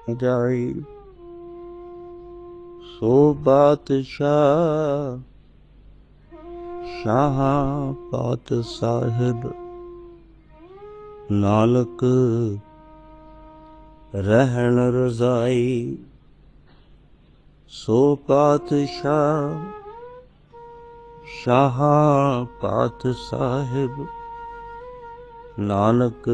जाई सो बादशाह शाह पात साहिब नानक रहन रजाई सो पातशाह शाह पात साहिब नानक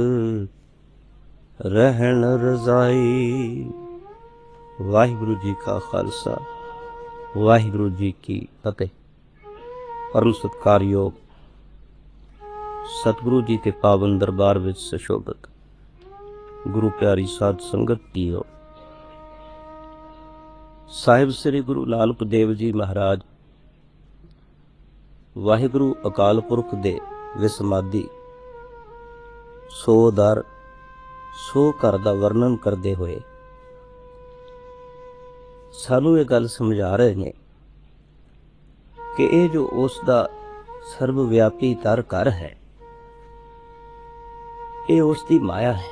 रहन रजाई। वाहिगुरु जी का खालसा वाहिगुरु जी की फतेह। परम सत्कारयोग सतगुरु जी के पावन दरबार विच सुशोभित गुरु प्यारी साध संगत जीओ। साहिब श्री गुरु नानक देव जी महाराज वाहिगुरु अकाल पुरख दे विसमादी सो दर सो घर का वर्णन करते हुए सानू ये गल समझा रहे हैं कि ये जो उसका सर्वव्यापी दर घर है ये उसकी माया है।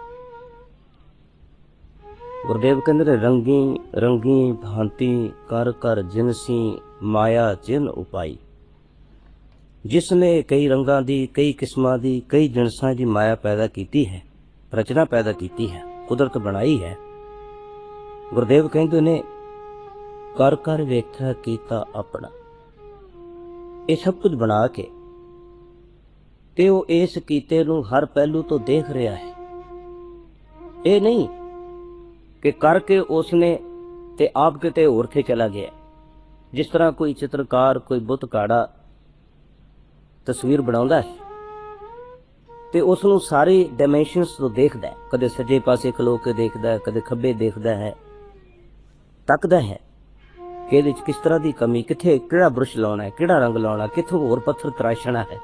गुरुदेव कहते ने रंगी रंगी भांति कर कर जिनसी माया जिन उपाई। जिसने कई रंगां दी कई किस्मां दी कई जिनसां दी माया पैदा की है, रचना पैदा की है, कुदरत बनाई है। गुरुदेव कहते ने कर कर वेख्या कीता अपना। ये सब कुछ बना के ते वो इस कीते नूं हर पहलू तो देख रहा है। ये नहीं कि करके उसने ते आप किते होर थे चला गया। जिस तरह कोई चित्रकार कोई बुत काड़ा तस्वीर बनाउंदा है ते उसनूं सारी डायमेंशनस तो देखदा है। कदे सज्जे पासे खलो के देखदा है, कदे खब्बे देखदा है, तकदा है कि इहदे च किस तरह की कमी, कित्थे किहड़ा ब्रश लाउणा है, किहड़ा रंग लाउणा, कित्थों होर पत्थर तराशना है।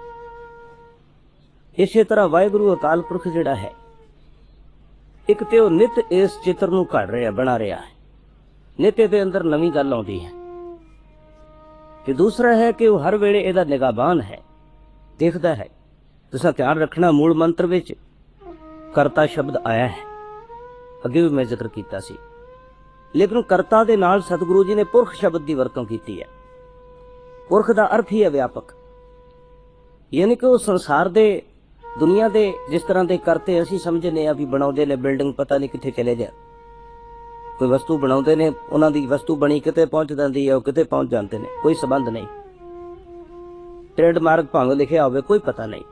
इसे तरह वाहिगुरु अकाल पुरख जिहड़ा है एक तो नित इस चित्र नूं घड़ रहा बना रहा है, नित इहदे अंदर नवीं गल आउंदी है। ते दूसरा है कि वह हर वेले इहदा निगाहबान है, देखदा है। तुसां ध्यान रखना मूल मंत्र विच करता शब्द आया है, अगे भी मैं जिक्र कीता सी, लेकिन करता दे नाल सतगुरु जी ने पुरख शब्द की वरतों की है। पुरख का अर्थ ही है व्यापक, यानी कि वो संसार दे दुनिया दे जिस तरह के करते असीं समझने आ भी बनाउंदे ने बिल्डिंग पता नहीं कित्थे चले जा, कोई वस्तु बनाउंदे ने उन्हां दी वस्तु बनी किते पहुंच जाती है, किते पहुंच जाते हैं, कोई संबंध नहीं। ट्रेडमार्क भावें लिखिया होवे कोई पता नहीं।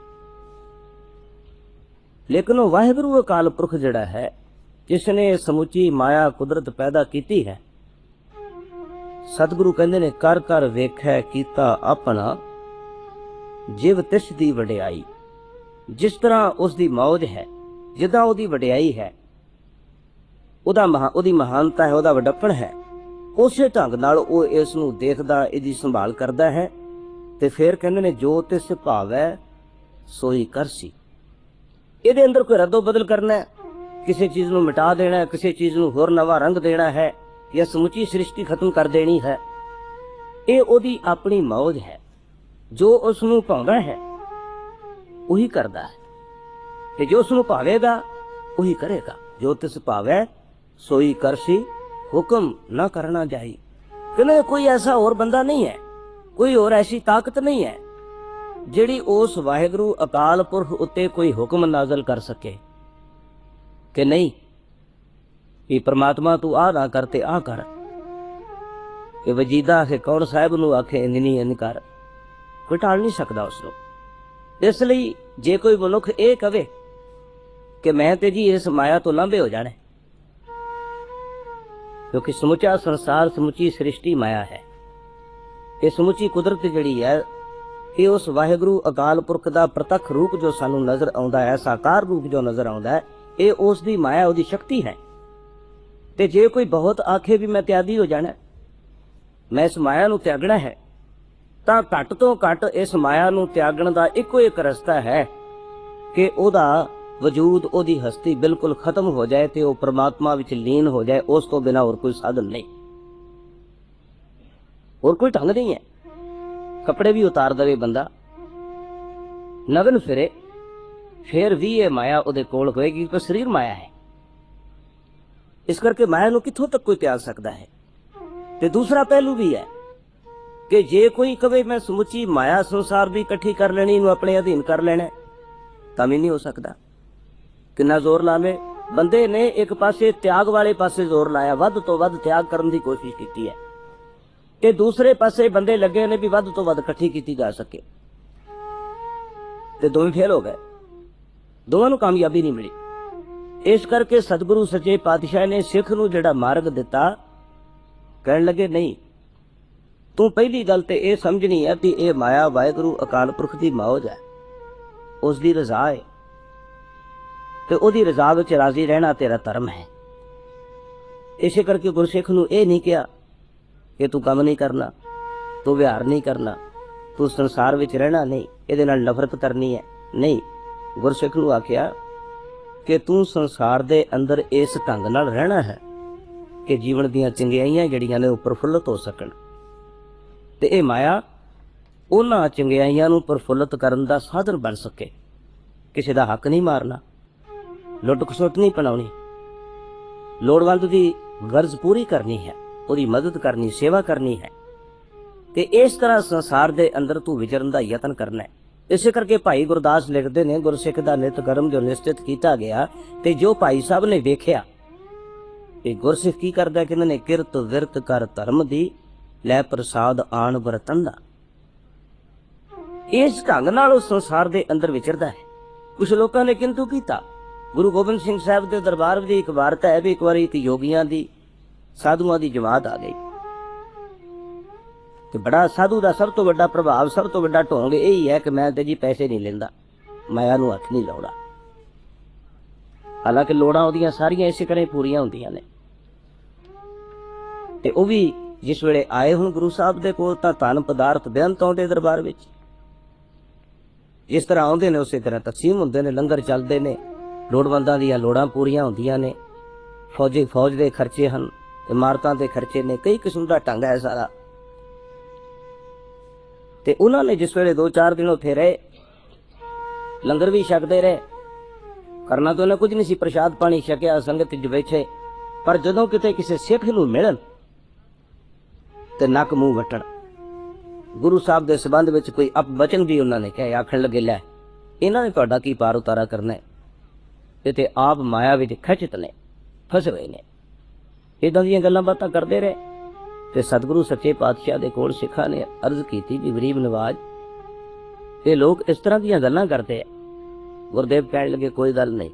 लेकिन वो वाहिगुरु अकाल पुरख जिहड़ा है जिसने समुची माया कुदरत पैदा की है, सतगुरु कहते ने कर कर वेखै कीता अपना जिव तिस दी वडियाई। जिस तरह उसकी मौज है, जिदा उसकी वडियाई है, उहदी महानता है, उहदा वडप्पण है, उसे ढंग नाल वो इस नूं देखदा, इसकी संभाल करदा है। ते फिर कहते ने जो तिस भावै सोई करसी। इहदे अंदर कोई रद्दो बदल करना है, किसी चीज़ को मिटा देना है, किसी चीज़ को होर नवा रंग देना है, या समुची सृष्टि खत्म कर देनी है, ये ओदी अपनी मौज है। जो उसनूं भाउंदा है उही करदा है, ते जो उसनूं भावेगा उही करेगा। जो तिस भावै सोई करसी हुक्म ना करना जाई। कहने कोई ऐसा और बंदा नहीं है, कोई और ऐसी ताकत नहीं है जिहड़ी उस वाहिगुरु अकाल पुरख उत्ते कोई हुक्म नाज़िल कर सके कि नहीं कि परमात्मा तू आ ना करते आ कर, कि वजीदा आखे कौन साहिब नूं आखे इंज नहीं इंज कर, कोई टाल नहीं सकता उसनूं। इसलिए जे कोई मनुख ये कहे कि मैं ते जी इस माया तो लांभे हो जाने, क्योंकि समुचा संसार समुची सृष्टि माया है। ये समुची कुदरत जिहड़ी है ये उस वाहिगुरु अकाल पुरख का प्रतख रूप जो सानू नजर आउंदा है, साकार रूप जो नजर आउंदा है, ये उसकी माया उसकी शक्ति है। ते जे कोई बहुत आखे भी मैं त्यागी हो जाना, मैं इस माया नू त्यागना है, तां घट तो घट इस माया नू त्यागण का इको एक रस्ता है कि ओदा वजूद ओदी हस्ती बिल्कुल खत्म हो जाए ते वो परमात्मा विच लीन हो जाए। उस तो बिना और कोई साधन नहीं, और कोई ढंग नहीं है। कपड़े भी उतार दे बंदा, नगन फिरे, फिर भी ये माया उहदे कोल होएगी, पर शरीर माया है। इस करके माया नूं कित्थों तक कोई त्याग सकता है। ते दूसरा पहलू भी है कि जे कोई कहे मैं समुची माया संसार भी इकट्ठी कर लेनी, इनू अपने अधीन कर लेना, तां भी नहीं हो सकता। किन्ना जोर लावे बंदे ने एक पासे त्याग वाले पासे जोर लाया, वध तो वध त्याग करने की कोशिश की है, ते दूसरे पासे बंदे लगे ने भी वध तो वध इकट्ठी की जा सके, ते दोवें फेल हो गए, दोवां नूं कामयाबी नहीं मिली। इस करके सतगुरु सच्चे पातशाह ने सिख नूं जिहड़ा मार्ग दिता, कहण लगे नहीं, तू पहली गल ते यह समझनी है कि यह माया वाहिगुरू अकाल पुरख की मौज है, उसकी रजा है, ते उहदी रजा विच राजी रहना तेरा धर्म है। इसे करके गुरसिख नूं यह नहीं कहा कि तू काम नहीं करना, तू विहार नहीं करना, तू संसार विच रहना नहीं, इहदे नाल नफरत करनी है, नहीं। गुरसिख नूं आख्या कि तू संसार दे अंदर इस ढंग नाल रहना है कि जीवन दीयां चंगियाइयां जिहड़ियां ने वो प्रफुल्लत हो सकण, ते इह माया उन्हां चंगियाइयां नूं प्रफुल्लत करन दा साधन बन सके। किसी दा हक नहीं मारना, लुट खसुट नहीं पनाउणी, लोड़वंद दी गर्ज पूरी करनी है, उसदी मदद करनी, सेवा करनी है, ते इस तरह संसार दे अंदर तू विचरण दा यतन करना है। इसे करके भाई गुरदास लिखते ने, गुरसिख दा नित कर्म जो निश्चित किया गया, ते जो भाई साहब ने वेख्या कि गुरसिख की करदा, कि इन्होंने किरत विरत कर धर्म दी लै प्रसाद आन बरतन दा, इस ढंग नाल उस संसार दे अंदर विचरदा है। कुछ लोगों ने किंतु कीता। गुरु गोबिंद सिंह साहब के दरबार में एक वारता है भी एक बार एक योगियां दी साधुआं दी जमात आ गई, तो बड़ा साधु का सब तो बड़ा प्रभाव, सब तो बड़ा ढोंग यही है कि मैं ते जी पैसे नहीं लेंदा, माया नूं हथ नहीं लाउंदा। हालांकि लोड़ां उहदियां सारियां इसे करें पूरियां हुंदियां ने, ते वो भी जिस वेले आए हुण गुरु साहब दे कोल तां धन पदार्थ बेअंत आउंदे दरबार विच, जिस तरह आउंदे ने उसे तरह तकसीम हुंदे ने, लंगर चलदे ने, लोड़वंदां दीयां लोड़ां पूरियां हुंदियां ने, फौज दे खर्चे हन, इमारतां दे खर्चे ने, कई किस्म दा ढंग है सारा। ते उन्होंने जिस वेले 2-4 दिन उत्थे रहे, लंगर भी छकते रहे, करना तो उन्हें कुछ नहीं सी, प्रसाद पानी छकिया, संगत च बैठे, पर जदों किते किसी सिख नूं मिलन ते नक मूँह वटण, गुरु साहब के संबंध में कोई अपवचन भी उन्होंने कहे, आखण लगे लै इन्हां ने तुहाडा की पार उतारा करना है, ये ते आप माया विच खचित ने, फसे हुए ने। इदां दीयां गल्लां बातां करते रहे, ते सतगुरु सच्चे पातशाह दे कोल सिखां ने अर्ज की भी गरीब नवाज, ये लोग इस तरह दीयां गल्लां करते हैं। गुरदेव कहण लगे कोई गल नहीं।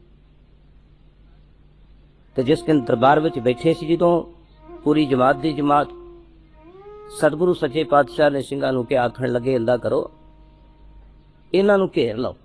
ते जिस दिन दरबार विच बैठे सी, जदों पूरी जमात दी जमात, सतगुरु सच्चे पातशाह ने सिंघां नूं कहा, आखण लगे इंदा करो, इन्हां नूं घेर लो,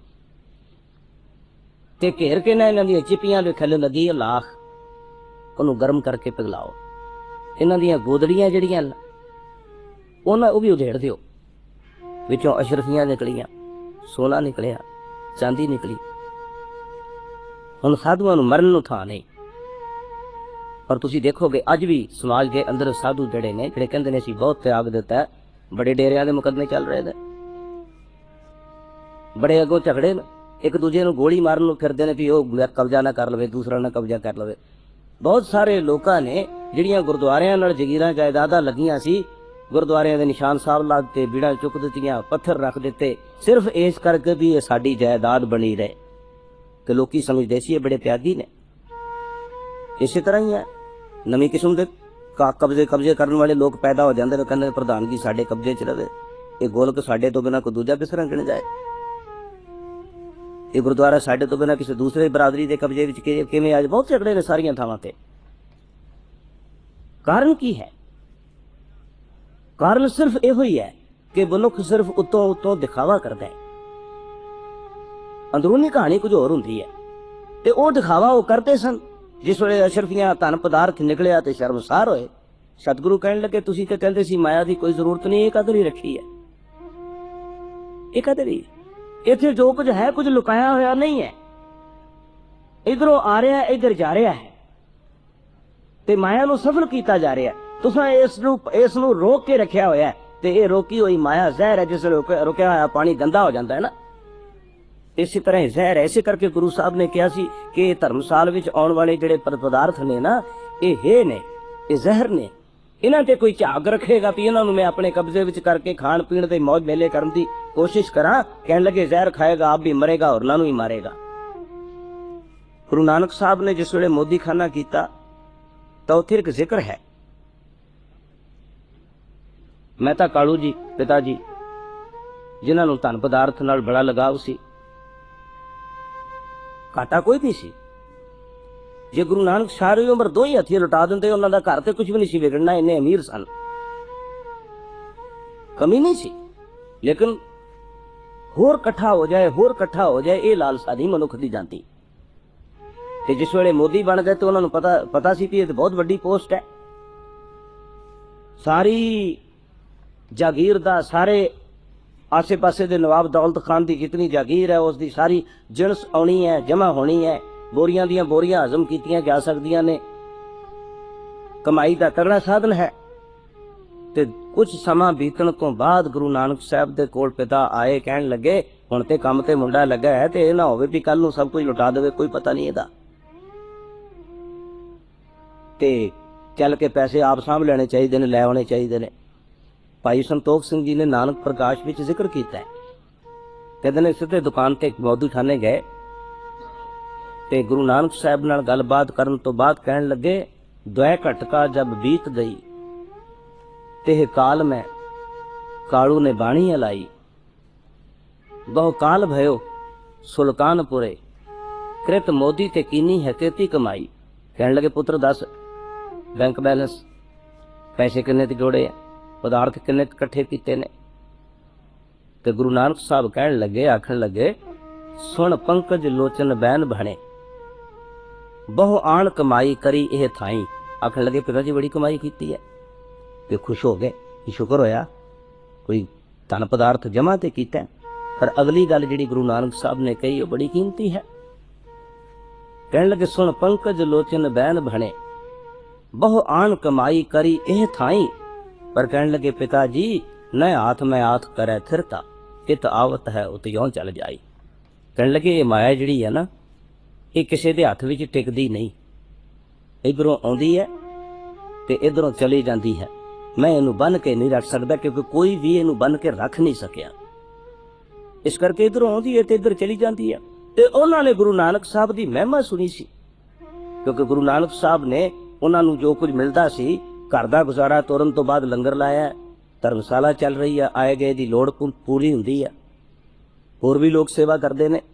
ते घेर के ना इन्हां दीयां चिपियां दे थल्ले लगी लाख, उहनूं गर्म करके पिघलाओ, इन्हां दीयां गोदड़ियां जिहड़ियां उन्हां वो भी उधेड़ दिओ, विचों अशरफियां निकलियां, सोना निकलिया, चांदी निकली। हुण साधुआं नूं मरन नूं थां नहीं। पर तुसीं देखोगे अज भी समाज के अंदर साधु जड़े ने, जिहड़े कहंदे ने असीं बहुत त्याग दिता है, बड़े डेरियां दे मुकदमे चल रहे हैं, बड़े अगों झगड़े ने, एक दूजे नूं गोली मारन नूं फिरदे ने भी वो कब्जा ना कर लवे, दूसरा ना कब्जा कर लवे। बहुत सारे लोगों ने जिहड़ियां गुरुद्वारियां नाल जगीरां जायदादां लगियां सी, गुरुद्वारियां दे निशान साहब ला दित्ते, बीड़ा चुक दित्तियां, पत्थर रख दित्ते, सिर्फ इस करके भी ये साडी जायदाद बनी रहे, कि लोकी समझदे सी ये बड़े त्यागी ने। इस तरह ही है, नवीं किस्म के कब्जे करने वाले लोग पैदा हो जाते हैं, कहते प्रधानगी साडे कब्जे च रहे, ये गोलक साडे तो बिना कोई दूजा किस तरह गिण जाए, ये गुरुद्वारा साडे तो बिना किसी दूसरे बरादरी के कब्जे विच किवें आज बहुत झगड़े ने सारियां थावां ते। कारण की है? कारण सिर्फ इहो ही है कि मनुख सिर्फ उतों उतों दिखावा करता है, अंदरूनी कहानी कुछ होर हुंदी है, ते वो दिखावा वो करते सन। जिस वे अशरफियां धन पदार्थ निकलिया तो शर्मसार होए। सतगुरु कहने लगे तुसीं ते कहंदे सी माया की कोई जरूरत नहीं, एक कदर ही रखी है, एक कदर ही, इत्थे जो कुछ है कुछ लुकाया होया नहीं है, इधरों आ रहा है इधर जा रहा है, ते माया नूं सफल किया जा रहा है। तुसां इस नूं रोक के रखिया होया है, ते ये रोकी हुई माया जहर है, जिस रोकया होया पानी गंदा हो जाता है ना, ਇਸੇ ਤਰ੍ਹਾਂ ਹੀ ਜ਼ਹਿਰ ਐਸੇ ਕਰਕੇ ਗੁਰੂ ਸਾਹਿਬ ਨੇ ਕਿਹਾ ਸੀ ਕਿ ਇਹ ਧਰਮਸਾਲ ਵਿੱਚ ਆਉਣ ਵਾਲੇ ਜਿਹੜੇ ਪਦਾਰਥ ਨੇ ਨਾ, ਇਹ ਹੈ ਨੇ, ਇਹ ਜ਼ਹਿਰ ਨੇ। ਇਹਨਾਂ ਤੇ ਕੋਈ ਝਾਗ ਰੱਖੇਗਾ ਵੀ ਇਹਨਾਂ ਨੂੰ ਮੈਂ ਆਪਣੇ ਕਬਜ਼ੇ ਵਿੱਚ ਕਰਕੇ ਖਾਣ ਪੀਣ ਦੇ ਮौज ਮੇਲੇ ਕਰਨ ਦੀ ਕੋਸ਼ਿਸ਼ ਕਰਾਂ, ਕਹਿਣ ਲੱਗੇ ਜ਼ਹਿਰ ਖਾਏਗਾ ਆਪ ਵੀ ਮਰੇਗਾ, ਹੋਰਨਾਂ ਨੂੰ ਵੀ ਮਾਰੇਗਾ। ਗੁਰੂ ਨਾਨਕ ਸਾਹਿਬ ਨੇ ਜਿਸ ਵੇਲੇ ਮੋਦੀਖਾਨਾ ਕੀਤਾ ਤਾਂ ਉੱਥੇ ਇੱਕ ਜ਼ਿਕਰ ਹੈ, ਮਹਿਤਾ ਕਾਲੂ ਜੀ ਪਿਤਾ ਜੀ, ਜਿਨ੍ਹਾਂ ਨੂੰ ਧਨ ਪਦਾਰਥ ਨਾਲ ਬੜਾ ਲਗਾਵ ਸੀ, ਘਾਟਾ ਕੋਈ ਨਹੀਂ ਸੀ। ਜੇ ਗੁਰੂ ਨਾਨਕ ਸਾਰੀ ਉਮਰ ਦੋ ਹੀ ਹੱਥੀਂ ਲੁਟਾ ਦਿੰਦੇ, ਉਹਨਾਂ ਦਾ ਘਰ ਤੇ ਕੁਝ ਵੀ ਨਹੀਂ ਸੀ ਵਿਗੜਨਾ, ਇੰਨੇ ਅਮੀਰ ਸਨ, ਕਮੀ ਨਹੀਂ ਸੀ। ਲੇਕਿਨ ਹੋਰ ਇਕੱਠਾ ਹੋ ਜਾਏ, ਹੋਰ ਇਕੱਠਾ ਹੋ ਜਾਏ, ਇਹ ਲਾਲਸਾ ਨਹੀਂ ਮਨੁੱਖ ਦੀ ਜਾਂਦੀ। ਤੇ ਜਿਸ ਵੇਲੇ ਮੋਦੀ ਬਣ ਗਏ ਤੇ ਉਹਨਾਂ ਨੂੰ ਪਤਾ ਸੀ ਕਿ ਇਹ ਤਾਂ ਬਹੁਤ ਵੱਡੀ ਪੋਸਟ ਹੈ, ਸਾਰੀ ਜਾਗੀਰ ਦਾ, ਸਾਰੇ ਆਸੇ ਪਾਸੇ ਦੇ ਨਵਾਬ ਦੌਲਤ ਖਾਨ ਦੀ ਜਿਤਨੀ ਜਾਗੀਰ ਹੈ ਉਸ ਦੀ ਸਾਰੀ ਜਿਣਸ ਆਉਣੀ ਹੈ, ਜਮਾ ਹੋਣੀ ਹੈ, ਬੋਰੀਆਂ ਦੀਆਂ ਬੋਰੀਆਂ ਹਜ਼ਮ ਕੀਤੀਆਂ ਜਾ ਸਕਦੀਆਂ ਨੇ, ਕਮਾਈ ਦਾ ਤਗੜਾ ਸਾਧਨ ਹੈ। ਤੇ ਕੁਝ ਸਮਾਂ ਬੀਤਣ ਤੋਂ ਬਾਅਦ ਗੁਰੂ ਨਾਨਕ ਸਾਹਿਬ ਦੇ ਕੋਲ ਪਿਤਾ ਆਏ, ਕਹਿਣ ਲੱਗੇ ਹੁਣ ਤੇ ਕੰਮ ਤੇ ਮੁੰਡਾ ਲੱਗਾ ਹੈ, ਤੇ ਇਹ ਨਾ ਹੋਵੇ ਵੀ ਕੱਲ ਨੂੰ ਸਭ ਕੁਝ ਲੁਟਾ ਦੇਵੇ, ਕੋਈ ਪਤਾ ਨਹੀਂ ਇਹਦਾ, ਤੇ ਚੱਲ ਕੇ ਪੈਸੇ ਆਪ ਸਾਂਭ ਲੈਣੇ ਚਾਹੀਦੇ ਨੇ, ਲੈ ਆਉਣੇ ਚਾਹੀਦੇ ਨੇ। ਭਾਈ ਸੰਤੋਖ ਸਿੰਘ ਜੀ ਨੇ ਨਾਨਕ ਪ੍ਰਕਾਸ਼ ਵਿੱਚ ਜ਼ਿਕਰ ਕੀਤਾ ਹੈ, ਕਹਿੰਦੇ ਨੇ ਸਿੱਧੇ ਦੁਕਾਨ ਤੇ ਮੌਦੀਖਾਨੇ ਗਏ ਤੇ ਗੁਰੂ ਨਾਨਕ ਸਾਹਿਬ ਨਾਲ ਗੱਲਬਾਤ ਕਰਨ ਤੋਂ ਬਾਅਦ ਕਹਿਣ ਲੱਗੇ, ਦੁਐ ਘਟਕਾ ਜਬ ਬੀਤ ਗਈ ਤੇ ਕਾਲ ਮੈਂ ਕਾਲੂ ਨੇ ਬਾਣੀ ਹਲਾਈ, ਬਹੁ ਕਾਲ ਭਇਓ ਸੁਲਤਾਨਪੁਰੇ, ਕ੍ਰਿਤ ਮੋਦੀ ਤੇ ਕੀਨੀ ਹੈ ਤੇਤੀ ਕਮਾਈ। ਕਹਿਣ ਲੱਗੇ ਪੁੱਤਰ ਦੱਸ ਬੈਂਕ ਬੈਲੈਂਸ, ਪੈਸੇ ਕਿੰਨੇ ਤੇ ਜੋੜੇ ਆ, ਪਦਾਰਥ ਕਿੰਨੇ ਇਕੱਠੇ ਕੀਤੇ ਨੇ। ਤੇ ਗੁਰੂ ਨਾਨਕ ਸਾਹਿਬ ਕਹਿਣ ਲੱਗੇ, ਆਖਣ ਲੱਗੇ, ਸੁਣ ਪੰਕਜ ਲੋਚਨ ਬੈਨ ਬਣੇ, ਬਹੁ ਆਣ ਕਮਾਈ ਕਰੀ ਇਹ ਥਾਈ। ਆਖਣ ਲੱਗੇ ਪਿਤਾ ਜੀ ਬੜੀ ਕਮਾਈ ਕੀਤੀ ਹੈ, ਤੇ ਖੁਸ਼ ਹੋ ਗਏ, ਸ਼ੁਕਰ ਹੋਇਆ ਕੋਈ ਧਨ ਪਦਾਰਥ ਜਮਾ ਤੇ ਕੀਤਾ। ਪਰ ਅਗਲੀ ਗੱਲ ਜਿਹੜੀ ਗੁਰੂ ਨਾਨਕ ਸਾਹਿਬ ਨੇ ਕਹੀ ਉਹ ਬੜੀ ਕੀਮਤੀ ਹੈ। ਕਹਿਣ ਲੱਗੇ ਸੁਣ ਪੰਕਜ ਲੋਚਨ ਬੈਨ ਬਣੇ, ਬਹੁ ਆਣ ਕਮਾਈ ਕਰੀ ਇਹ ਥਾਈ। ਪਰ ਕਹਿਣ ਲੱਗੇ ਪਿਤਾ ਜੀ ਨ ਹਾਥ ਮੈਂ ਹਾਥ ਕਰੇ ਥਿਰਤਾ, ਇਤ ਆਵਤ ਹੈ ਉਤ ਯੋਂ ਚੱਲ ਜਾਈ। ਕਹਿਣ ਲੱਗੇ ਇਹ ਮਾਇਆ ਜਿਹੜੀ ਹੈ ਨਾ, ਇਹ ਕਿਸੇ ਦੇ ਹੱਥ ਵਿੱਚ ਟਿਕਦੀ ਨਹੀਂ, ਇਧਰੋਂ ਆਉਂਦੀ ਹੈ ਤੇ ਇਧਰੋਂ ਚਲੀ ਜਾਂਦੀ ਹੈ। ਮੈਂ ਇਹਨੂੰ ਬੰਨ ਕੇ ਨਹੀਂ ਰੱਖ ਸਕਦਾ, ਕਿਉਂਕਿ ਕੋਈ ਵੀ ਇਹਨੂੰ ਬੰਨ ਕੇ ਰੱਖ ਨਹੀਂ ਸਕਿਆ। ਇਸ ਕਰਕੇ ਇਧਰੋਂ ਆਉਂਦੀ ਹੈ ਤੇ ਇਧਰ ਚਲੀ ਜਾਂਦੀ ਹੈ। ਤੇ ਉਹਨਾਂ ਨੇ ਗੁਰੂ ਨਾਨਕ ਸਾਹਿਬ ਦੀ ਮਹਿਮਾ ਸੁਣੀ ਸੀ, ਕਿਉਂਕਿ ਗੁਰੂ ਨਾਨਕ ਸਾਹਿਬ ਨੇ ਉਹਨਾਂ ਨੂੰ ਜੋ ਕੁਝ ਮਿਲਦਾ ਸੀ, ਘਰ ਦਾ ਗੁਜ਼ਾਰਾ ਤੋਰਨ ਤੋਂ ਬਾਅਦ ਲੰਗਰ ਲਾਇਆ, ਧਰਮਸ਼ਾਲਾ ਚੱਲ ਰਹੀ ਹੈ, ਆਏ ਗਏ ਦੀ ਲੋੜ ਪੂਰੀ ਹੁੰਦੀ ਹੈ, ਹੋਰ ਵੀ ਲੋਕ ਸੇਵਾ ਕਰਦੇ ਨੇ।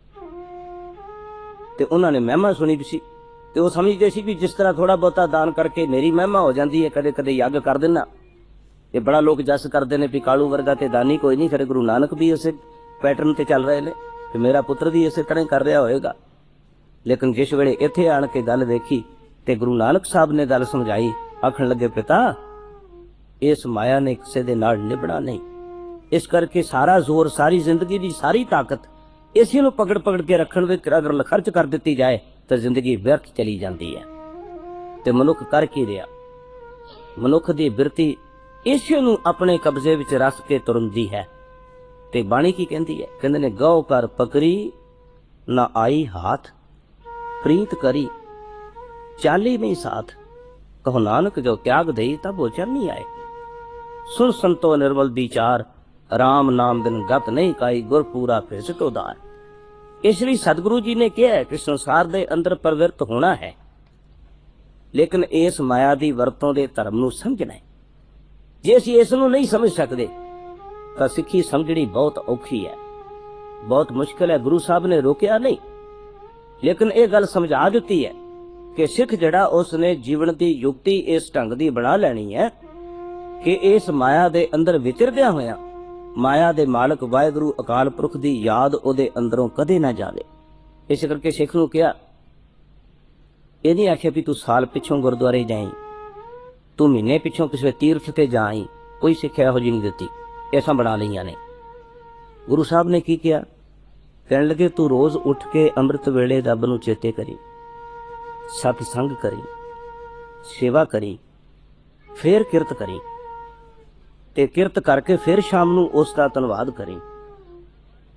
ਤੇ ਉਹਨਾਂ ਨੇ ਮਹਿਮਾ ਸੁਣੀ ਵੀ ਸੀ, ਤੇ ਉਹ ਸਮਝਦੇ ਸੀ ਵੀ ਜਿਸ ਤਰ੍ਹਾਂ ਥੋੜਾ ਬਹੁਤਾ ਦਾਨ ਕਰਕੇ ਮੇਰੀ ਮਹਿਮਾ ਹੋ ਜਾਂਦੀ ਹੈ, ਕਦੇ ਕਦੇ ਯੱਗ ਕਰ ਦੇਣਾ। ਇਹ ਬੜਾ ਲੋਕ ਜਸ ਕਰਦੇ ਨੇ ਵੀ ਕਾਲੂ ਵਰਗਾ ਤੇ ਦਾਨੀ ਕੋਈ ਨਹੀਂ, ਫਿਰ ਗੁਰੂ ਨਾਨਕ ਵੀ ਇਸੇ ਪੈਟਰਨ ਤੇ ਚੱਲ ਰਹੇ ਨੇ ਤੇ ਮੇਰਾ ਪੁੱਤਰ ਵੀ ਇਸੇ ਤਰ੍ਹਾਂ ਕਰ ਰਿਹਾ ਹੋਏਗਾ। ਲੇਕਿਨ ਜਿਸ ਵੇਲੇ ਇੱਥੇ ਆਣ ਕੇ ਗੱਲ ਵੇਖੀ ਤੇ ਗੁਰੂ ਨਾਨਕ ਸਾਹਿਬ ਨੇ ਗੱਲ ਸਮਝਾਈ, ਆਖਣ ਲੱਗੇ ਪਿਤਾ ਇਸ ਮਾਇਆ ਨੇ ਕਿਸੇ ਦੇ ਨਾਲ ਨਿਭਣਾ ਨਹੀਂ, ਇਸ ਕਰਕੇ ਸਾਰਾ ਜ਼ੋਰ, ਸਾਰੀ ਜ਼ਿੰਦਗੀ ਦੀ ਸਾਰੀ ਤਾਕਤ ਇਸੇ ਨੂੰ ਪਕੜ ਕੇ ਰੱਖਣ ਵਿੱਚ ਅਗਰ ਖਰਚ ਕਰ ਦਿੱਤੀ ਜਾਏ ਤਾਂ ਜ਼ਿੰਦਗੀ ਵਿਅਰਥ ਚਲੀ ਜਾਂਦੀ ਹੈ। ਤੇ ਮਨੁੱਖ ਕਰ ਕੀ ਰਿਹਾ? ਮਨੁੱਖ ਦੀ ਬਿਰਤੀ ਇਸੇ ਨੂੰ ਆਪਣੇ ਕਬਜ਼ੇ ਵਿੱਚ ਰੱਖ ਕੇ ਤੁਰਦੀ ਹੈ। ਤੇ ਬਾਣੀ ਕੀ ਕਹਿੰਦੀ ਹੈ? ਕਹਿੰਦੇ ਨੇ ਗਉ ਕਰ ਪਕੜੀ ਨਾ ਆਈ ਹਾਥ, ਪ੍ਰੀਤ ਕਰੀ ਚਾਲੀ ਨਹੀਂ ਸਾਥ, ਕਹੋ ਨਾਨਕ ਜੋ ਤਿਆਗ ਦੇਈ ਤਬ ਉਹ ਚਰਨੀ ਆਏ। ਸੁਨ ਸੰਤੋ ਨਿਰਮਲ ਵਿਚਾਰ, ਰਾਮ ਨਾਮ ਬਿਨ ਗਤ ਨਹੀਂ ਕਾਈ, ਗੁਰ ਪੂਰਾ ਫਿਰ ਸਿਟੋਦਾਰ। ਇਸ ਲਈ ਸਤਿਗੁਰੂ ਜੀ ਨੇ ਕਿਹਾ ਕਿ ਸੰਸਾਰ ਦੇ ਅੰਦਰ ਪ੍ਰਵਿਰਤ ਹੋਣਾ ਹੈ, ਲੇਕਿਨ ਇਸ ਮਾਇਆ ਦੀ ਵਰਤੋਂ ਦੇ ਧਰਮ ਨੂੰ ਸਮਝਣਾ ਹੈ। ਜੇ ਅਸੀਂ ਇਸ ਨੂੰ ਨਹੀਂ ਸਮਝ ਸਕਦੇ ਤਾਂ ਸਿੱਖੀ ਸਮਝਣੀ ਬਹੁਤ ਔਖੀ ਹੈ, ਬਹੁਤ ਮੁਸ਼ਕਿਲ ਹੈ। ਗੁਰੂ ਸਾਹਿਬ ਨੇ ਰੋਕਿਆ ਨਹੀਂ, ਲੇਕਿਨ ਇਹ ਗੱਲ ਸਮਝਾ ਦਿੱਤੀ ਹੈ ਕਿ ਸਿੱਖ ਜਿਹੜਾ ਉਸਨੇ ਜੀਵਨ ਦੀ ਯੁਕਤੀ ਇਸ ਢੰਗ ਦੀ ਬਣਾ ਲੈਣੀ ਹੈ ਕਿ ਇਸ ਮਾਇਆ ਦੇ ਅੰਦਰ ਵਿਚਰਦਿਆਂ ਹੋਇਆਂ ਮਾਇਆ ਦੇ ਮਾਲਕ ਵਾਹਿਗੁਰੂ ਅਕਾਲ ਪੁਰਖ ਦੀ ਯਾਦ ਉਹਦੇ ਅੰਦਰੋਂ ਕਦੇ ਨਾ ਜਾਵੇ। ਇਸ ਕਰਕੇ ਸਿੱਖ ਨੂੰ ਕਿਹਾ, ਇਹ ਨਹੀਂ ਆਖਿਆ ਵੀ ਤੂੰ ਸਾਲ ਪਿੱਛੋਂ ਗੁਰਦੁਆਰੇ ਜਾਈਂ, ਤੂੰ ਮਹੀਨੇ ਪਿੱਛੋਂ ਕਿਸੇ ਤੀਰਥ ਤੇ ਜਾਈਂ, ਕੋਈ ਸਿੱਖਿਆ ਇਹੋ ਜਿਹੀ ਨਹੀਂ ਦਿੱਤੀ, ਐਸਾ ਬਣਾ ਲਈਆਂ ਨੇ। ਗੁਰੂ ਸਾਹਿਬ ਨੇ ਕੀ ਕਿਹਾ? ਕਹਿਣ ਲੱਗੇ ਤੂੰ ਰੋਜ਼ ਉੱਠ ਕੇ ਅੰਮ੍ਰਿਤ ਵੇਲੇ ਰੱਬ ਨੂੰ ਚੇਤੇ ਕਰੀ, ਸਤ ਸੰਗ ਕਰੀ, ਸੇਵਾ ਕਰੀ, ਫੇਰ ਕਿਰਤ ਕਰੀ, ਤੇ ਕਿਰਤ ਕਰਕੇ ਫਿਰ ਸ਼ਾਮ ਨੂੰ ਉਸ ਦਾ ਧੰਨਵਾਦ ਕਰੀ।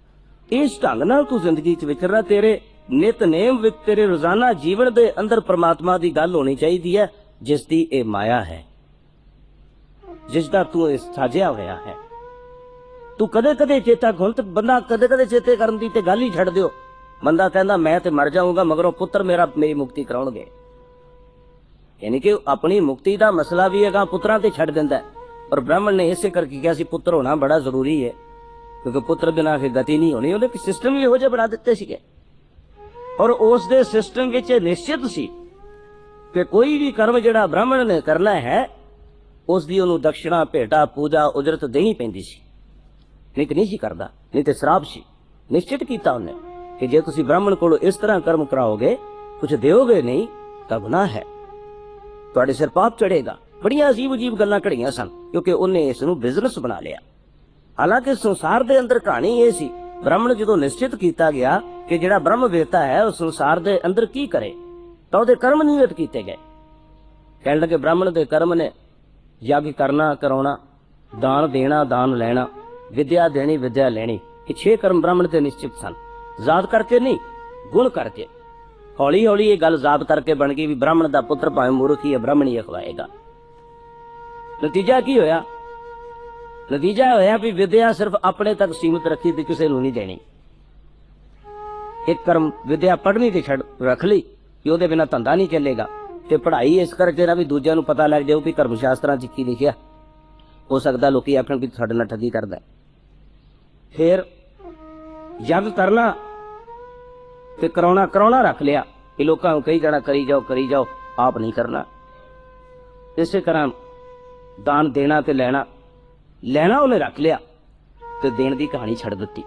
इस ढंग नाल तू जिंदगी च विचरना, तेरे नितनेम विच तेरे रोजाना जीवन दे अंदर परमात्मा दी गल होनी चाहिदी है, जिस दी ए माया है, जिसदा तू साजिया होया है। तू कदे कदे चेता, हुण ते बंदा कदे कदे चेते करन दी ते गल ही छड्ड दिओ। बंदा कहंदा मैं ते मर जाऊंगा, मगरों पुत्र मेरी मुक्ति कराउणगे। यानी कि अपनी मुक्ति का मसला भी अगा पुत्रां ते छड्ड दिंदा है। और ब्राह्मण ने इसे करके कहा सी पुत्र होना बड़ा जरूरी है, क्योंकि पुत्र बिना फिर गति नहीं होनी। उन्हें सिस्टम भी इहो जिहे बना दिते सीगे, और उस दे सिस्टम विच निश्चित सी कि कोई भी कर्म जिहड़ा ब्राह्मण ने करना है उसकी उन्होंने दक्षिणा, भेटा, पूजा, उजरत देनी पैंदी सी, नहीं तो नहीं सी करदा, नहीं तो श्राप सी। निश्चित किया उन्हें कि जे तुसीं ब्राह्मण कोलों इस तरह कर्म कराओगे, कुछ दोगे नहीं तो गुनाह है, तुहाडे सिर पाप चढ़ेगा। बड़ियां अजीब अजीब गल्लां घड़ियां सन, क्योंकि उन्हें इस नूं बिजनेस बना लिया। हालांकि संसार दे अंदर कहानी ये सी, ब्राह्मण जो निश्चित किया गया कि जिहड़ा ब्रह्म वेता है उस संसार दे अंदर की करे, तो उहदे कर्म नियत किए गए। कहण लगे ब्राह्मण दे कर्म ने यज्ञ करना, कराउणा, दान देना, दान लेना, विद्या देनी, विद्या लेनी। ये 6 कर्म ब्राह्मण दे निश्चित सन, जात करके नहीं, गुण करके। हौली हौली ये गल जात करके बन गई भी ब्राह्मण दा पुत्र भावें मूर्ख ही है, ब्राह्मण ही अखवाएगा। नतीजा की होया? नतीजा होया भी विद्या सिर्फ अपने तक सीमित रखी थी, किसी नूं नहीं देनी। एक कर्म विद्या पढ़नी ते छड़ रख ली कि उहदे बिना धंधा नहीं चलेगा, ते पढ़ाई इस करके ना भी दूजिਆਂ नूं पता लग जाओ भी धर्म शास्त्रां च की लिखिया। हो सकदा लोकी आखण भी साडे नाल ठगी करदा। फिर यज्ञ करना ते कराउणा रख लिया कि लोकां नूं कही जाना करी जाओ, आप नहीं करना। इसे तरह दान देना ते लेना उन्हें रख लिया ते देण दी कहानी छड़ दित्ती।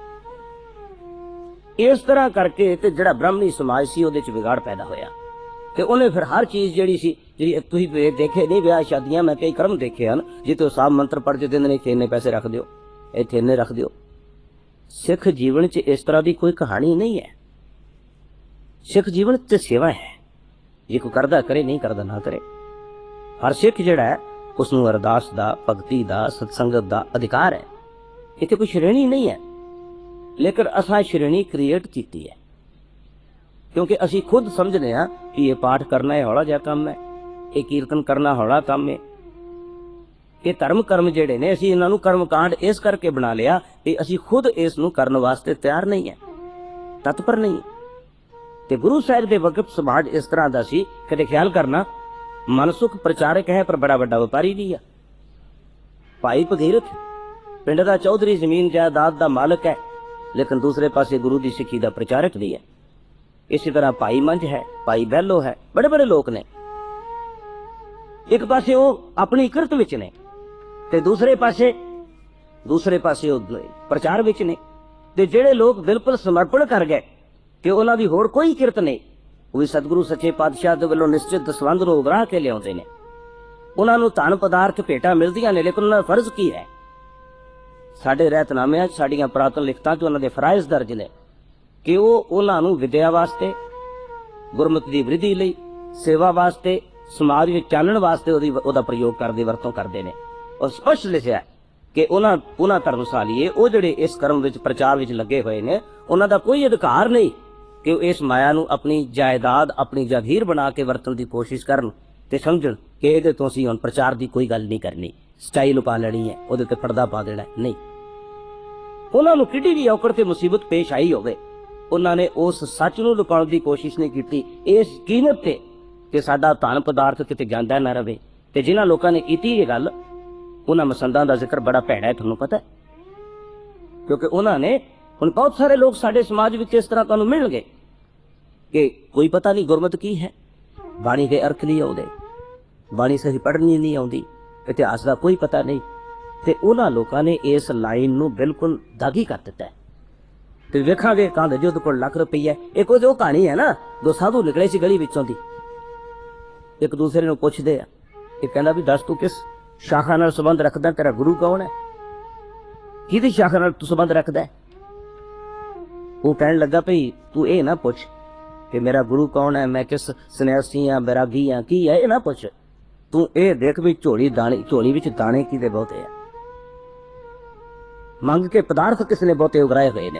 इस तरह करके ते जिहड़ा ब्राह्मणी समाज सी उहदे च विगाड़ पैदा होया ते उन्हें फिर हर चीज़ जिहड़ी सी, जिहड़ी तुसीं देखे नहीं ब्याह शादियां, मैं कई कर्म देखे हैं जिते साहब मंत्र पढ़ के देंदे ने कि इन्ने पैसे रख दिओ, इत्थे इन्ने रख दिओ। सिख जीवन च इस तरह की कोई कहानी नहीं है। सिख जीवन च सेवा है, जे कोई करदा करे, नहीं करदा ना करे। हर सिख जिहड़ा है उसनूं अरदास दा, भगती दा, सत्संगत दा अधिकार है। इत्थे कोई श्रेणी नहीं है, लेकिन असां श्रेणी क्रिएट कीती है, क्योंकि असी खुद समझने हैं कि ये पाठ करना है हौला जिहा काम है, ये कीर्तन करना हौला काम है। ये धर्म कर्म जिहड़े ने असी इन्हां नूं कर्म कांड इस करके बना लिया कि असी खुद इस नूं करन वास्ते तैयार नहीं है, तत्पर नहीं। ते गुरु साहिब दे वक्त समाज इस तरह दा सी, कदे ख्याल करना मनसुख प्रचारक है पर बड़ा वड्डा व्यापारी भी है। भाई भगीरथ पिंड दा चौधरी, जमीन जायदाद दा मालक है, लेकिन दूसरे पासे गुरु की सिक्खी का प्रचारक भी है। इसी तरह भाई मंझ है, भाई बहलो है, बड़े बड़े लोग ने। एक पासे वो अपनी किरत विच ने ते दूसरे पासे वो प्रचार विच ने। ते जेड़े लोग बिल्कुल समर्पण कर गए कि उन्हां दी होर कोई किरत नहीं, वो भी सतगुरु सच्चे पातशाह दे वल्लों निश्चित दसवंध नूं उगरा के लिआउंदे ने। उन्हां नूं धन पदार्थ भेटां मिलदियां ने, लेकिन उन्हां दा फर्ज की है? साडे रहतनामिਆਂ 'ਚ, साडीਆਂ पुरातन लिखतां 'ਚ उन्हां दे फराइज़ दर्ज ने कि वो उन्हां नूं विद्या वास्ते, गुरमत दी वृद्धि लई, सेवा वास्ते, समाज विच चालण वास्ते ਉਹਦਾ प्रयोग करदे, वरतों करदे ने। और स्पष्ट लिखिਆ कि उन्हां धर्मशालीए ਉਹ ਜਿਹੜੇ इस कर्म विच प्रचार विच लगे हुए ने, उन्हां दा कोई अधिकार नहीं कि इस माया नूं अपनी जायदाद, अपनी जागीर बना के वरतण की कोशिश करन ते समझण कि ਇਹਦੇ ਤੋਂ ਅਸੀਂ ਹੁਣ प्रचार की कोई गल नहीं करनी, स्टाइल पा लेनी है, ਉਹਦੇ ਤੇ पर्दा पा देना नहीं। उन्हां नूं किड्डी भी औकड़ ते मुसीबत पेश आई होवे, उन्हां ने उस सच नूं लुकाउण दी कोशिश नहीं कीती, इस कीमत ते कि साडा धन पदार्थ किते जांदा ना रहे। ते जिन्हां लोकां ने कीती ये गल, उन्हां मसंदां दा जिक्र बड़ा भैड़ा है, तुहानूं पता है, क्योंकि उन्हां ने हुण बहुत सारे लोग साडे समाज विच इस तरह तुहानूं मिलणगे कि कोई पता नहीं गुरमत की है, बाणी के अर्थ नहीं आउंदे, बाणी सही पढ़नी नहीं आउंदी, इतिहास का कोई पता नहीं। ते उन्हां लोकां ने इस लाइन नूं बिल्कुल दागी कर दिता है। ते वेखांगे कहंदे जी उहदे कोल लाख रुपया। एक वो कहानी है ना, दो साधु निकले सी गली विचों दी, एक दूसरे नूं पुछदे आ, ये कहंदा भी दस तू किस शाखा नाल संबंध रखदा, तेरा गुरु कौन है, किहदी शाखा नाल तू संबंध रखदा है? वो कहण लगा भई तू ये ना पुछ कि मेरा गुरु कौन है, मैं किस सन्यासी हाँ, बैरागी हाँ, की है, ये ना पुछ। तू ये देख भी झोली विच दाणे किहदे बहुते आ, मंग के पदार्थ किसने बहुते उगराए हुए ने,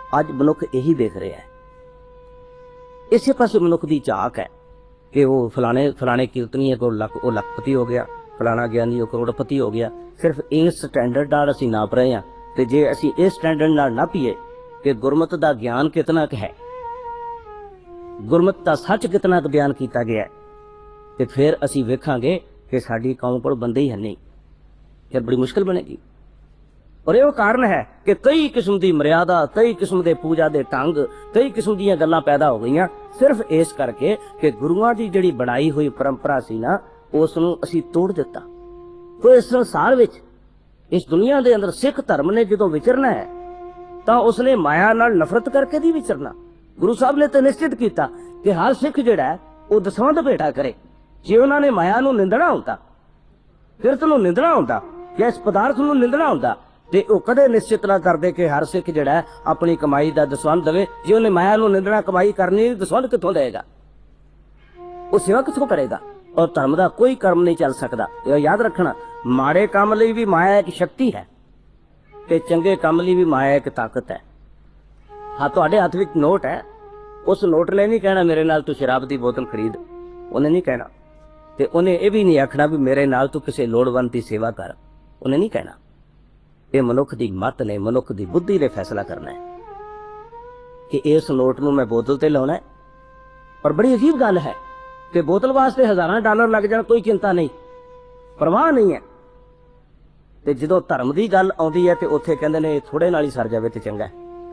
ਅੱਜ ਮਨੁੱਖ ਇਹੀ ਵੇਖ ਰਿਹਾ ਹੈ। ਇਸੇ ਪਾਸੇ ਮਨੁੱਖ ਦੀ ਝਾਕ ਹੈ ਕਿ ਉਹ ਫਲਾਣੇ ਕੀਰਤਨੀਏ ਕੋਲ ਉਹ ਲੱਖਪਤੀ ਹੋ ਗਿਆ, ਫਲਾਣਾ ਗਿਆਨੀ ਉਹ ਕਰੋੜਪਤੀ ਹੋ ਗਿਆ। ਸਿਰਫ ਇਸ ਸਟੈਂਡਰਡ ਨਾਲ ਅਸੀਂ ਨਾਪ ਰਹੇ ਹਾਂ। ਤੇ ਜੇ ਅਸੀਂ ਇਸ ਸਟੈਂਡਰਡ ਨਾਲ ਨਾਪੀਏ ਕਿ ਗੁਰਮਤ ਦਾ ਗਿਆਨ ਕਿਤਨਾ ਕੁ ਹੈ, ਗੁਰਮਤ ਦਾ ਸੱਚ ਕਿਤਨਾ ਕੁ ਬਿਆਨ ਕੀਤਾ ਗਿਆ ਹੈ, ਤੇ ਫਿਰ ਅਸੀਂ ਵੇਖਾਂਗੇ ਕਿ ਸਾਡੀ ਕੌਮ ਕੋਲ ਬੰਦੇ ਹੀ ਹੈ ਨਹੀਂ। ਫਿਰ ਬੜੀ ਮੁਸ਼ਕਿਲ ਬਣੇਗੀ। ਔਰ ਇਹ ਕਾਰਨ ਹੈ ਕਿ ਕਈ ਕਿਸਮ ਦੀ ਮਰਿਆਦਾ, ਕਈ ਕਿਸਮ ਦੇ ਪੂਜਾ ਦੇ ਢੰਗ, ਕਈ ਕਿਸਮ ਦੀਆਂ ਗੱਲਾਂ ਪੈਦਾ ਹੋ ਗਈਆਂ ਸਿਰਫ ਇਸ ਕਰਕੇ ਕਿ ਗੁਰੂਆਂ ਦੀ ਜਿਹੜੀ ਬਣਾਈ ਹੋਈ ਪਰੰਪਰਾ ਸੀ ਨਾ, ਉਸ ਨੂੰ ਅਸੀਂ ਤੋੜ ਦਿੱਤਾ। ਤੋ ਇਸ ਸੰਸਾਰ ਵਿੱਚ, ਇਸ ਦੁਨੀਆ ਦੇ ਅੰਦਰ ਸਿੱਖ ਧਰਮ ਨੇ ਜਦੋਂ ਵਿਚਰਨਾ ਹੈ ਤਾਂ ਉਸਨੇ ਮਾਇਆ ਨਾਲ ਨਫ਼ਰਤ ਕਰਕੇ ਨਹੀਂ ਵਿਚਰਨਾ। ਗੁਰੂ ਸਾਹਿਬ ਨੇ ਤਾਂ ਨਿਸ਼ਚਿਤ ਕੀਤਾ ਕਿ ਹਰ ਸਿੱਖ ਜਿਹੜਾ ਹੈ ਉਹ ਦਸਵੰਧ ਭੇਟਾ ਕਰੇ। ਜੇ ਉਹਨਾਂ ਨੇ ਮਾਇਆ ਨੂੰ ਨਿੰਦਣਾ ਹੁੰਦਾ, ਕਿਰਤ ਨੂੰ ਨਿੰਦਣਾ ਹੁੰਦਾ, ਜਾਂ ਇਸ ਪਦਾਰਥ ਨੂੰ ਨਿੰਦਣਾ ਹੁੰਦਾ, ਤੇ ਉਹ ਕਦੇ ਨਿਸ਼ਚਿਤ ਨਾ ਕਰਦੇ ਕਿ ਹਰ ਸਿੱਖ ਜਿਹੜਾ ਹੈ ਆਪਣੀ ਕਮਾਈ ਦਾ ਦਸਵੰਧ ਦੇਵੇ। ਜੇ ਉਹਨੇ ਮਾਇਆ ਨੂੰ ਨਿੰਦਣਾ, ਕਮਾਈ ਕਰਨੀ, ਦਸਵੰਧ ਕਿੱਥੋਂ ਦੇਗਾ? ਉਹ ਸੇਵਾ ਕਿੱਥੋਂ ਕਰੇਗਾ? ਔਰ ਧਰਮ ਦਾ ਕੋਈ ਕਰਮ ਨਹੀਂ ਚੱਲ ਸਕਦਾ। ਇਹ ਯਾਦ ਰੱਖਣਾ, ਮਾੜੇ ਕੰਮ ਲਈ ਵੀ ਮਾਇਆ ਇੱਕ ਸ਼ਕਤੀ ਹੈ ਤੇ ਚੰਗੇ ਕੰਮ ਲਈ ਵੀ ਮਾਇਆ ਇੱਕ ਤਾਕਤ ਹੈ। ਹਾਂ, ਤੁਹਾਡੇ ਹੱਥ ਵਿੱਚ ਨੋਟ ਹੈ, ਉਸ ਨੋਟ ਨੇ ਨਹੀਂ ਕਹਿਣਾ ਮੇਰੇ ਨਾਲ ਤੂੰ ਸ਼ਰਾਬ ਦੀ ਬੋਤਲ ਖਰੀਦ, ਉਹਨੇ ਨਹੀਂ ਕਹਿਣਾ। ਤੇ ਉਹਨੇ ਇਹ ਵੀ ਨਹੀਂ ਆਖਣਾ ਵੀ ਮੇਰੇ ਨਾਲ ਤੂੰ ਕਿਸੇ ਲੋੜਵੰਦ ਦੀ ਸੇਵਾ ਕਰ, ਉਹਨੇ ਨਹੀਂ ਕਹਿਣਾ। ਇਹ ਮਨੁੱਖ ਦੀ ਮੱਤ ਨੇ, ਮਨੁੱਖ ਦੀ ਬੁੱਧੀ ਨੇ ਫੈਸਲਾ ਕਰਨਾ ਹੈ ਕਿ ਇਸ ਨੋਟ ਨੂੰ ਮੈਂ ਬੋਤਲ ਤੇ ਲਾਉਣਾ ਹੈ। ਪਰ ਬੜੀ ਅਜੀਬ ਗੱਲ ਹੈ ਕਿ ਬੋਤਲ ਵਾਸਤੇ ਹਜ਼ਾਰਾਂ ਡਾਲਰ ਲੱਗ ਜਾਣ, ਕੋਈ ਚਿੰਤਾ ਨਹੀਂ, ਪਰਵਾਹ ਨਹੀਂ ਹੈ। ਤੇ ਜਦੋਂ ਧਰਮ ਦੀ ਗੱਲ ਆਉਂਦੀ ਹੈ ਤੇ ਉੱਥੇ ਕਹਿੰਦੇ ਨੇ ਥੋੜੇ ਨਾਲ ਹੀ ਸਰ ਜਾਵੇ ਤੇ ਚੰਗਾ,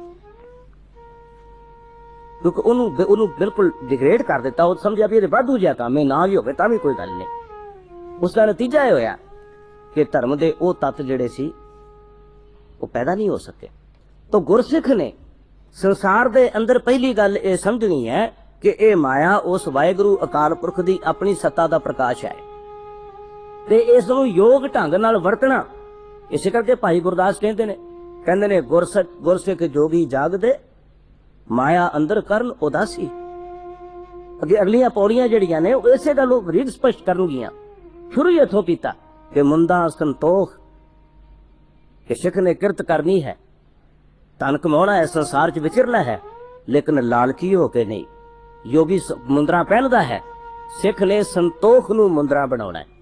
ਕਿਉਂਕਿ ਉਹਨੂੰ ਬਿਲਕੁਲ ਡਿਗਰੇਡ ਕਰ ਦਿੱਤਾ। ਉਹ ਸਮਝਿਆ ਵੀ ਇਹਦੇ ਵਾਧੂ ਜਿਹਾ ਕੰਮ ਹੈ, ਨਾ ਵੀ ਹੋਵੇ ਤਾਂ ਵੀ ਕੋਈ ਗੱਲ ਨਹੀਂ। ਉਸ ਦਾ ਨਤੀਜਾ ਇਹ ਹੋਇਆ ਕਿ ਧਰਮ ਦੇ ਉਹ ਤੱਤ ਜਿਹੜੇ ਸੀ ਉਹ ਪੈਦਾ ਨਹੀਂ ਹੋ ਸਕੇ। ਤਾਂ ਗੁਰਸਿੱਖ ਨੇ ਸੰਸਾਰ ਦੇ ਅੰਦਰ ਪਹਿਲੀ ਗੱਲ ਇਹ ਸਮਝਣੀ ਹੈ ਕਿ ਇਹ ਮਾਇਆ ਉਸ ਵਾਹਿਗੁਰੂ ਅਕਾਲ ਪੁਰਖ ਦੀ ਆਪਣੀ ਸੱਤਾ ਦਾ ਪ੍ਰਕਾਸ਼ ਹੈ ਤੇ ਇਸ ਨੂੰ ਯੋਗ ਢੰਗ ਨਾਲ ਵਰਤਣਾ। ਇਸੇ ਕਰਕੇ ਭਾਈ ਗੁਰਦਾਸ ਕਹਿੰਦੇ ਨੇ ਗੁਰਸਿੱਖ ਜੋਗੀ ਜਾਗਦੇ, ਮਾਇਆ ਅੰਦਰ ਕਰਨ ਉਦਾਸੀ। ਅੱਗੇ ਅਗਲੀਆਂ ਪੌੜੀਆਂ ਜਿਹੜੀਆਂ ਨੇ ਉਹ ਇਸੇ ਗੱਲ ਨੂੰ ਰੀਡ ਸਪਸ਼ਟ ਕਰਨਗੀਆਂ। ਸ਼ੁਰੂ ਹੀ ਇੱਥੋਂ ਕੀਤਾ ਕਿ ਮੁੰਦਾ ਸੰਤੋਖ, ਕਿ ਸਿੱਖ ਨੇ ਕਿਰਤ ਕਰਨੀ ਹੈ, ਧਨ ਕਮਾਉਣਾ ਹੈ, ਸੰਸਾਰ 'ਚ ਵਿਚਰਨਾ ਹੈ, ਲੇਕਿਨ ਲਾਲਚੀ ਹੋ ਕੇ ਨਹੀਂ। ਯੋਗੀ ਮੁੰਦਰਾ ਪਹਿਨਦਾ ਹੈ, ਸਿੱਖ ਨੇ ਸੰਤੋਖ ਨੂੰ ਮੁੰਦਰਾ ਬਣਾਉਣਾ ਹੈ।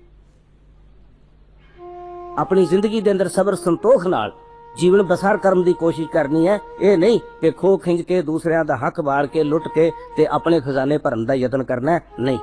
ਆਪਣੀ ਜ਼ਿੰਦਗੀ ਦੇ ਅੰਦਰ ਸਬਰ ਸੰਤੋਖ ਨਾਲ ਜੀਵਨ ਬਸਰ ਕਰਨ ਦੀ ਕੋਸ਼ਿਸ਼ ਕਰਨੀ ਹੈ। ਇਹ ਨਹੀਂ ਕਿ ਖੋ ਖਿੰਝ ਕੇ ਦੂਸਰਿਆਂ ਦਾ ਹੱਕ ਵਾਰ ਕੇ ਲੁੱਟ ਕੇ ਤੇ ਆਪਣੇ ਖਜ਼ਾਨੇ ਭਰਨ ਦਾ ਯਤਨ ਕਰਨਾ ਹੈ। ਨਹੀਂ,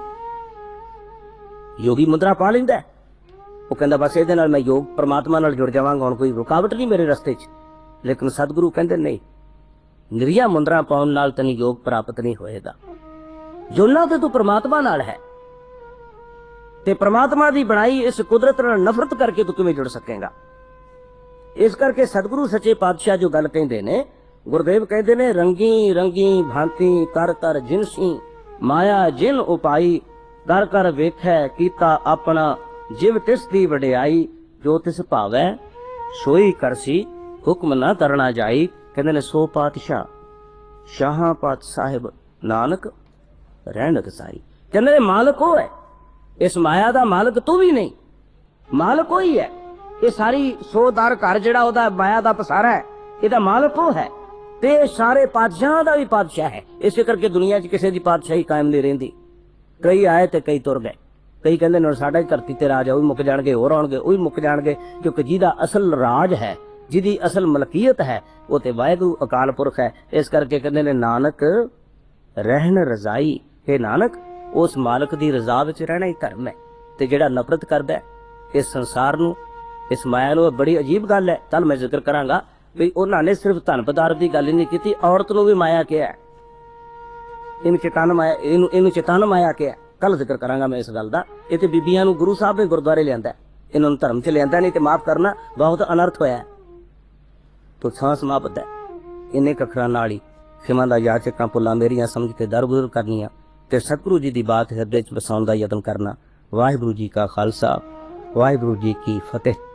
ਯੋਗੀ ਮੁੰਦਰਾ ਪਾ ਲੈਂਦਾ, ਉਹ ਕਹਿੰਦਾ ਬਸ ਇਹਦੇ ਨਾਲ ਮੈਂ ਯੋਗ ਪਰਮਾਤਮਾ ਨਾਲ ਜੁੜ ਜਾਵਾਂਗਾ, ਹੁਣ ਕੋਈ ਰੁਕਾਵਟ ਨਹੀਂ ਮੇਰੇ ਰਸਤੇ 'ਚ। ਲੇਕਿਨ ਸਤਿਗੁਰੂ ਕਹਿੰਦੇ ਨਹੀਂ, ਨਿਰੀਆ ਮੁੰਦਰਾ ਪਾਉਣ ਨਾਲ ਤੈਨੂੰ ਯੋਗ ਪ੍ਰਾਪਤ ਨਹੀਂ ਹੋਏਗਾ। ਜੁੜਨਾ ਤੇ ਤੂੰ ਪਰਮਾਤਮਾ ਨਾਲ ਹੈ ਤੇ ਪਰਮਾਤਮਾ ਦੀ ਬਣਾਈ ਇਸ ਕੁਦਰਤ ਨਾਲ ਨਫ਼ਰਤ ਕਰਕੇ ਤੂੰ ਕਿਵੇਂ ਜੁੜ ਸਕੇਗਾ? ਇਸ ਕਰਕੇ ਸਤਿਗੁਰੂ ਸੱਚੇ ਪਾਤਸ਼ਾਹ ਜੋ ਗੱਲ ਕਹਿੰਦੇ ਨੇ, ਗੁਰਦੇਵ ਕਹਿੰਦੇ ਨੇ, ਰੰਗੀ ਰੰਗੀ ਭਾਂਤੀ ਕਰ ਕਰ ਜਿਨਸੀ, ਮਾਇਆ ਜਿਨ ਉਪਾਈ, ਕਰ ਕਰ ਵੇਖੈ ਕੀਤਾ ਆਪਣਾ, ਜਿਵ ਤਿਸ ਦੀ ਵਡਿਆਈ, ਜੋ ਤਿਸ ਭਾਵੈ ਸੋਈ ਕਰਸੀ, ਹੁਕਮ ਨਾ ਕਰਨਾ ਜਾਈ। ਕਹਿੰਦੇ ਨੇ ਸੋ ਪਾਤਸ਼ਾਹ ਸ਼ਾਹਾਂ ਪਾਤ ਸਾਹਿਬ ਨਾਨਕ ਰਹਿਣ ਕਸਾਈ। ਕਹਿੰਦੇ ਨੇ ਮਾਲਕ ਉਹ ਹੈ, ਇਸ ਮਾਇਆ ਦਾ ਮਾਲਕ ਤੂੰ ਵੀ ਨਹੀਂ, ਮਾਲਕ ਉਹ ਹੀ ਹੈ। ਇਹ ਸਾਰੀ ਸੋਦਾਰ ਘਰ ਜਿਹੜਾ ਉਹਦਾ ਮਾਇਆ ਦਾ ਪਸਾਰਾ ਹੈ, ਇਹਦਾ ਮਾਲਕ ਉਹ ਹੈ ਤੇ ਸਾਰੇ ਪਾਤਸ਼ਾਹਾਂ ਦਾ ਵੀ ਪਾਤਸ਼ਾਹ ਹੈ। ਇਸੇ ਕਰਕੇ ਦੁਨੀਆ 'ਚ ਕਿਸੇ ਦੀ ਪਾਤਸ਼ਾਹੀ ਕਾਇਮ ਨਹੀਂ ਰਹਿੰਦੀ। ਕਈ ਆਏ ਤੇ ਕਈ ਤੁਰ ਗਏ। ਕਈ ਕਹਿੰਦੇ ਨੇ ਸਾਡਾ ਧਰਤੀ ਤੇ ਰਾਜ ਹੈ, ਉਹ ਵੀ ਮੁੱਕ ਜਾਣਗੇ, ਹੋਰ ਆਉਣਗੇ, ਉਹ ਵੀ ਮੁੱਕ ਜਾਣਗੇ। ਕਿਉਂਕਿ ਜਿਹਦਾ ਅਸਲ ਰਾਜ ਹੈ, ਜਿਹਦੀ ਅਸਲ ਮਲਕੀਅਤ ਹੈ, ਉਹ ਤੇ ਵਾਹਿਗੁਰੂ ਅਕਾਲ ਪੁਰਖ ਹੈ। ਇਸ ਕਰਕੇ ਕਹਿੰਦੇ ਨੇ ਨਾਨਕ ਰਹਿਣ ਰਜ਼ਾਈ, हे ਨਾਨਕ ਉਸ ਮਾਲਕ ਦੀ ਰਜ਼ਾ ਵਿੱਚ ਰਹਿਣਾ ਹੀ ਧਰਮ ਹੈ। ਤੇ ਜਿਹੜਾ ਨਫ਼ਰਤ ਕਰਦਾ ਹੈ ਇਸ ਸੰਸਾਰ ਨੂੰ, ਇਸ ਮਾਇਆ ਨੂੰ, ਬੜੀ ਅਜੀਬ ਗੱਲ ਹੈ। ਕੱਲ ਮੈਂ ਜ਼ਿਕਰ ਕਰਾਂਗਾ ਵੀ ਉਹਨਾਂ ਨੇ ਸਿਰਫ ਧਨ ਪਦਾਰਥ ਦੀ ਗੱਲ ਹੀ ਨਹੀਂ ਕੀਤੀ, ਔਰਤ ਨੂੰ ਵੀ ਮਾਇਆ ਕਿਹਾ, ਇਹਨੂੰ ਚੇਤਨ ਮਾਇਆ, ਇਹਨੂੰ ਚੇਤਨ ਮਾਇਆ ਕਿਹਾ। ਕੱਲ ਜ਼ਿਕਰ ਕਰਾਂਗਾ ਮੈਂ ਇਸ ਗੱਲ ਦਾ। ਇਹ ਤੇ ਬੀਬੀਆਂ ਨੂੰ ਗੁਰੂ ਸਾਹਿਬ ਨੇ ਗੁਰਦੁਆਰੇ ਲਿਆਂਦਾ, ਇਹਨਾਂ ਨੂੰ ਧਰਮ 'ਚ ਲਿਆਂਦਾ ਨਹੀਂ। ਤੇ ਮਾਫ ਕਰਨਾ, ਬਹੁਤ ਅਨਰਥ ਹੋਇਆ। ਤੋ ਸਾਂ ਸਮਾਪਤ ਹੈ ਇੰਨੇ ਅੱਖਰਾਂ ਨਾਲ ਹੀ ਖਿਮਾ ਦਾ ਯਾਚਕਾਂ ਭੁੱਲਾਂ ਮੇਰੀਆਂ ਸਮਝ ਕੇ ਦਰਗੁਜ਼ਰ ਕਰਨੀਆਂ ਤੇ ਸਤਿਗੁਰੂ ਜੀ ਦੀ ਬਾਤ ਹਿਰਦੇ 'ਚ ਵਸਾਉਣ ਦਾ ਯਤਨ ਕਰਨਾ। ਵਾਹਿਗੁਰੂ ਜੀ ਕਾ ਖਾਲਸਾ, ਵਾਹਿਗੁਰੂ ਜੀ ਕੀ ਫਤਿਹ।